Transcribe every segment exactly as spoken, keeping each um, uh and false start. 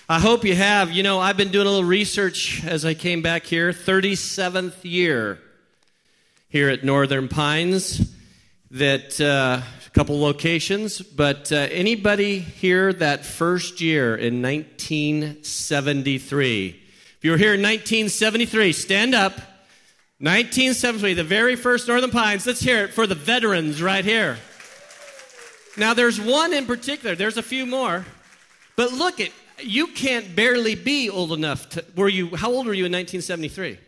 I hope you have. You know, I've been doing a little research as I came back here. thirty-seventh year here at Northern Pines. That uh, a couple locations, but uh, anybody here that first year in nineteen seventy-three? If you were here in nineteen seventy-three, stand up. nineteen seventy-three, the very first Northern Pines. Let's hear it for the veterans right here. Now, there's one in particular. There's a few more. But look, it, you can't barely be old enough to... Were you? How old were you in nineteen seventy-three?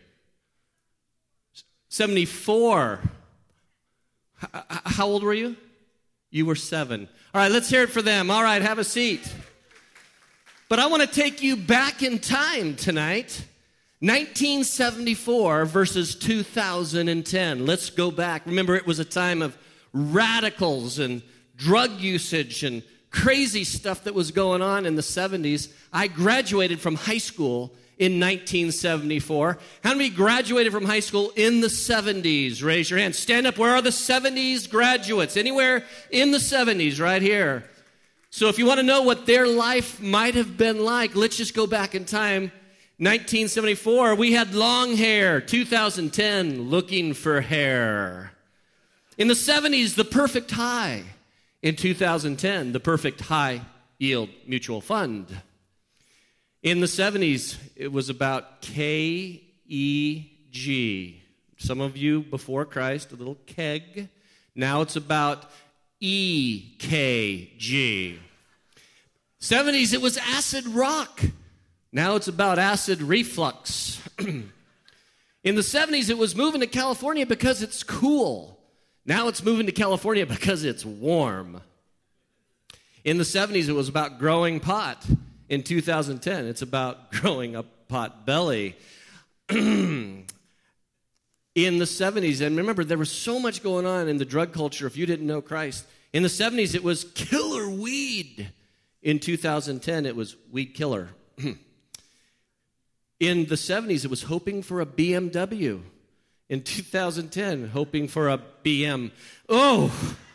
seventy-four. H- how old were you? You were seven. All right, let's hear it for them. All right, have a seat. But I want to take you back in time tonight. nineteen seventy-four versus two thousand ten. Let's go back. Remember, it was a time of radicals and drug usage and crazy stuff that was going on in the seventies. I graduated from high school in nineteen seventy-four. How many graduated from high school in the seventies? Raise your hand. Stand up. Where are the seventies graduates? Anywhere in the seventies, right here. So if you want to know what their life might have been like, let's just go back in time. nineteen seventy-four, we had long hair. two thousand ten, looking for hair. In the seventies, the perfect high. In two thousand ten, the perfect high yield mutual fund. In the seventies, it was about K E G. Some of you before Christ, a little keg. Now it's about E K G. seventies, it was acid rock. Now it's about acid reflux. In the seventies, it was moving to California because it's cool. Now it's moving to California because it's warm. In the seventies, it was about growing pot. In two thousand ten, it's about growing a pot belly. In the seventies, and remember, there was so much going on in the drug culture if you didn't know Christ. In the seventies, it was killer weed. In two thousand ten, it was weed killer. In the seventies, it was hoping for a B M W. In two thousand ten, hoping for a B M. Oh!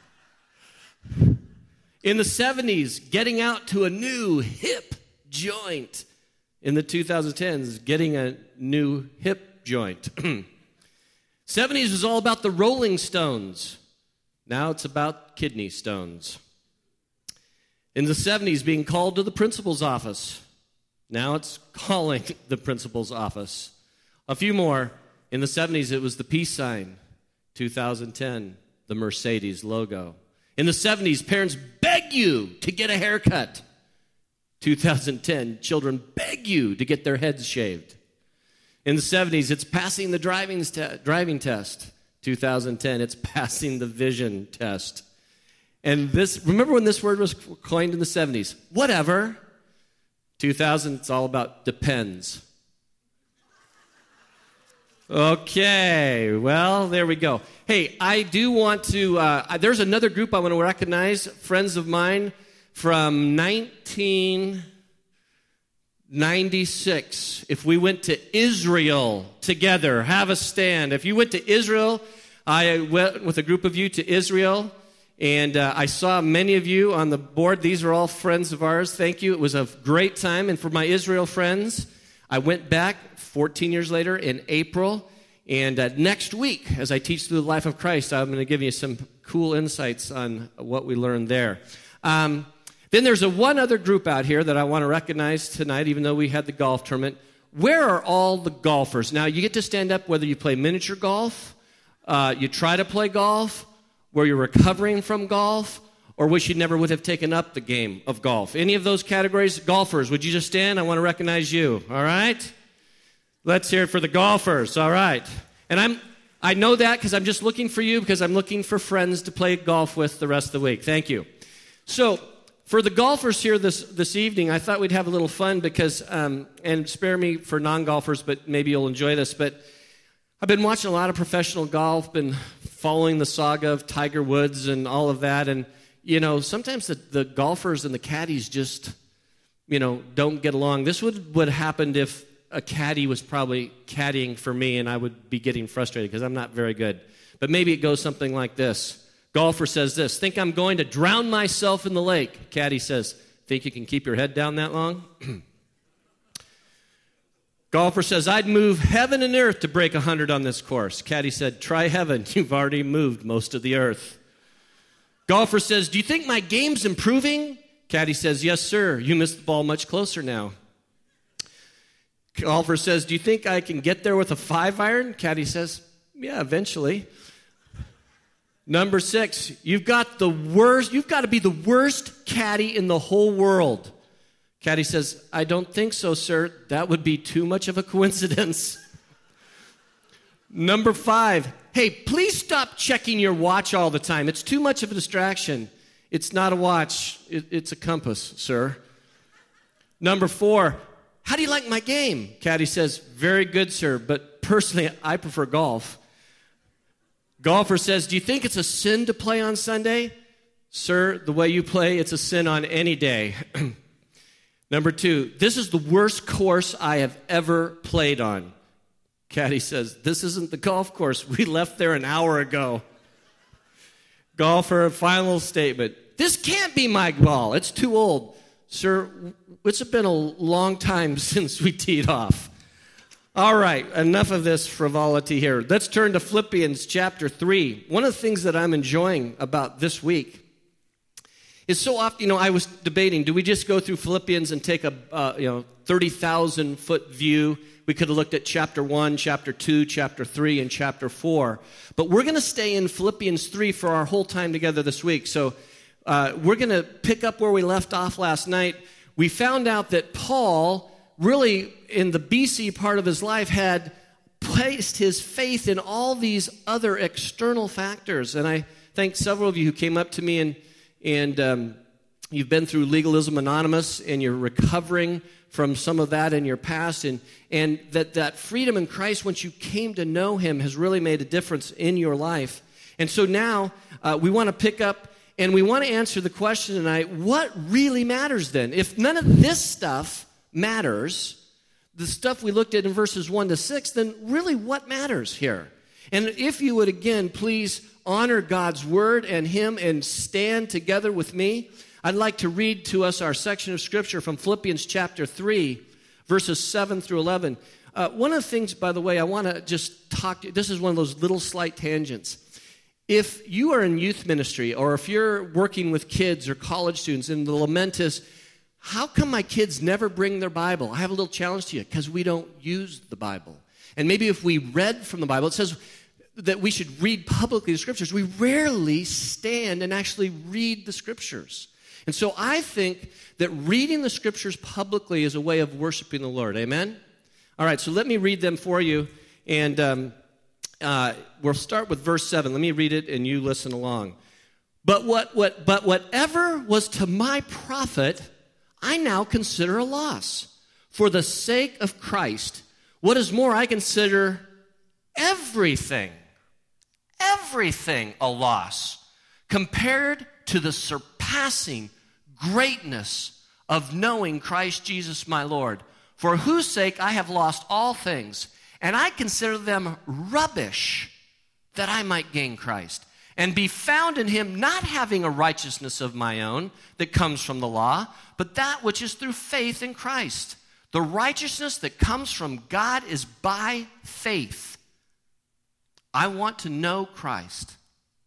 In the seventies, getting out to a new hip joint. In the twenty tens, getting a new hip joint. seventies was all about the Rolling Stones. Now it's about kidney stones. In the seventies, being called to the principal's office. Now it's calling the principal's office. A few more. In the seventies, it was the peace sign. two thousand ten, the Mercedes logo. In the seventies, parents beg you to get a haircut. two thousand ten, children beg you to get their heads shaved. In the seventies, it's passing the driving, te- driving test. two thousand ten, it's passing the vision test. And this, remember when this word was coined in the seventies? Whatever. two thousand, it's all about depends. Okay, well, there we go. Hey, I do want to, uh, there's another group I want to recognize, friends of mine from nineteen ninety-six. If we went to Israel together, have a stand. If you went to Israel, I went with a group of you to Israel, and uh, I saw many of you on the board. These are all friends of ours. Thank you. It was a great time, and for my Israel friends, I went back fourteen years later in April, and uh, next week, as I teach through the life of Christ, I'm going to give you some cool insights on what we learned there. Um, then there's a one other group out here that I want to recognize tonight, even though we had the golf tournament. Where are all the golfers? Now, you get to stand up whether you play miniature golf, uh, you try to play golf, where you're recovering from golf, or wish you never would have taken up the game of golf. Any of those categories, golfers, would you just stand? I want to recognize you, all right? Let's hear it for the golfers, all right. And I'm, I know that because I'm just looking for you because I'm looking for friends to play golf with the rest of the week. Thank you. So for the golfers here this, this evening, I thought we'd have a little fun because, um, and spare me for non-golfers, but maybe you'll enjoy this, but I've been watching a lot of professional golf, been following the saga of Tiger Woods and all of that, and you know, sometimes the, the golfers and the caddies just, you know, don't get along. This would would happen if a caddy was probably caddying for me and I would be getting frustrated because I'm not very good. But maybe it goes something like this. Golfer says this, think I'm going to drown myself in the lake. Caddy says, think you can keep your head down that long? Golfer says, I'd move heaven and earth to break one hundred on this course. Caddy said, try heaven. You've already moved most of the earth. Golfer says, do you think my game's improving? Caddy says, yes, sir. You missed the ball much closer now. Golfer says, do you think I can get there with a five iron? Caddy says, yeah, eventually. Number six, you've got the worst, you've got to be the worst caddy in the whole world. Caddy says, I don't think so, sir. That would be too much of a coincidence. Number five, hey, please stop checking your watch all the time. It's too much of a distraction. It's not a watch. It, it's a compass, sir. Number four, how do you like my game? Caddy says, very good, sir, but personally, I prefer golf. Golfer says, do you think it's a sin to play on Sunday? Sir, the way you play, it's a sin on any day. Number two, this is the worst course I have ever played on. Caddy says, this isn't the golf course. We left there an hour ago. Golfer, final statement. This can't be my ball. It's too old. Sir, it's been a long time since we teed off. All right, enough of this frivolity here. Let's turn to Philippians chapter three. One of the things that I'm enjoying about this week is so often, you know, I was debating, do we just go through Philippians and take a, uh, you know, thirty thousand foot view? We could have looked at chapter one, chapter two, chapter three, and chapter four. But we're going to stay in Philippians three for our whole time together this week. So uh, we're going to pick up where we left off last night. We found out that Paul really, in the B C part of his life, had placed his faith in all these other external factors. And I thank several of you who came up to me and And um, you've been through Legalism Anonymous, and you're recovering from some of that in your past. And, and that, that freedom in Christ, once you came to know him, has really made a difference in your life. And so now uh, we want to pick up, and we want to answer the question tonight, what really matters then? If none of this stuff matters, the stuff we looked at in verses one to six, then really what matters here? And if you would, again, please honor God's word and him and stand together with me, I'd like to read to us our section of scripture from Philippians chapter three, verses seven through eleven. Uh, one of the things, by the way, I want to just talk to you, this is one of those little slight tangents. If you are in youth ministry, or if you're working with kids or college students, and the lament is, how come my kids never bring their Bible? I have a little challenge to you, because we don't use the Bible. And maybe if we read from the Bible, it says that we should read publicly the scriptures. We rarely stand and actually read the scriptures. And so I think that reading the scriptures publicly is a way of worshiping the Lord. Amen? All right, so let me read them for you. And um, uh, we'll start with verse seven. Let me read it and you listen along. But what, what, but whatever was to my profit, I now consider a loss. For the sake of Christ, what is more, I consider everything, everything a loss compared to the surpassing greatness of knowing Christ Jesus my Lord, for whose sake I have lost all things, and I consider them rubbish, that I might gain Christ, and be found in him, not having a righteousness of my own that comes from the law, but that which is through faith in Christ. The righteousness that comes from God is by faith. I want to know Christ.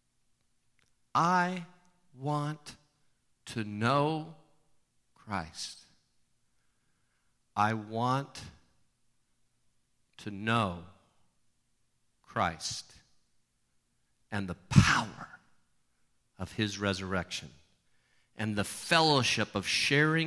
I want to know Christ. I want to know Christ and the power of his resurrection and the fellowship of sharing